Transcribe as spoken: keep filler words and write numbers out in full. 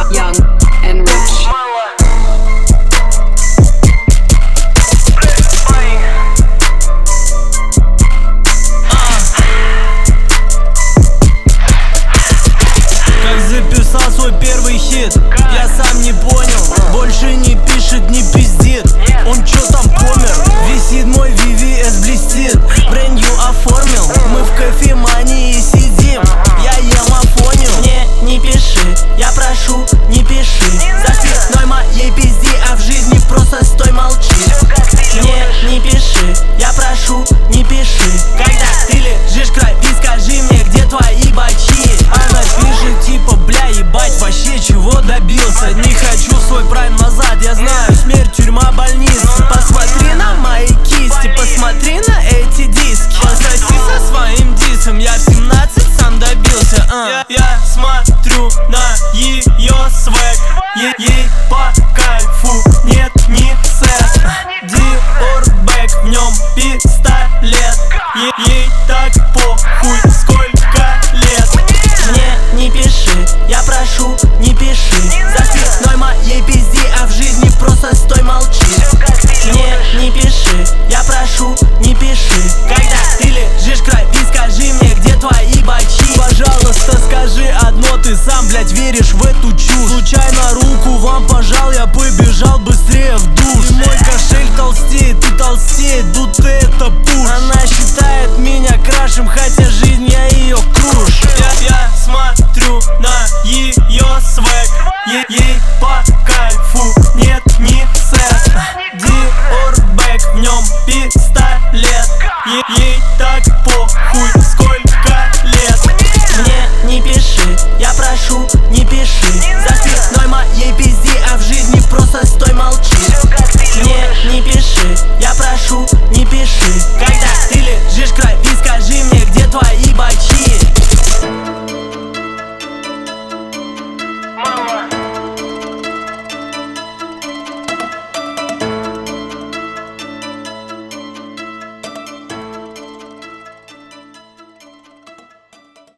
young and rich. Как записал свой первый хит, я сам не понял. Больше не пишет, не пиздит. Он чё там помер? Висит мой ви ви эс, блестит. Бренд нью оформил. Мы в кофемании сидим. Я ем афонил. Не, не пиши, я прошу, не пиши. За спиной моей пизди, а в жизни просто стой, молчи. Не, не пиши, я прошу, не пиши. Когда ты лежишь край, скажи мне, где твои бачи. Она пишет типа, бля, ебать, вообще чего добился. Не хочу свой прайм назад, я знаю, смерть, тюрьма, больница. Посмотри на мои кисти, посмотри на эти диски. Пососи со своим дисом, я в семнадцать сам добился. uh. я, я смотрю на ее свек, е ей по кайфу, нет, не секс. Диор бэк, в нем пистолет, е ей так похуй, сколько лет. Мне не пиши, я прошу, не пиши. За спиной моей пизди, а в жизни просто стой, молчи. Мне не пиши, я прошу, не пиши. Когда ты лежишь край, скажи мне, где твои бачи. Пожалуйста, скажи одно, ты сам, блядь, веришь в эту чушь. Случайно руку вам пожал, я побежал быстрее в душ. И мой кошель толстеет и толстеет, будто это пуш. Она считает меня крашем, хотя жизнь я ее крушу. Я, я смотрю на ее свек, е ей по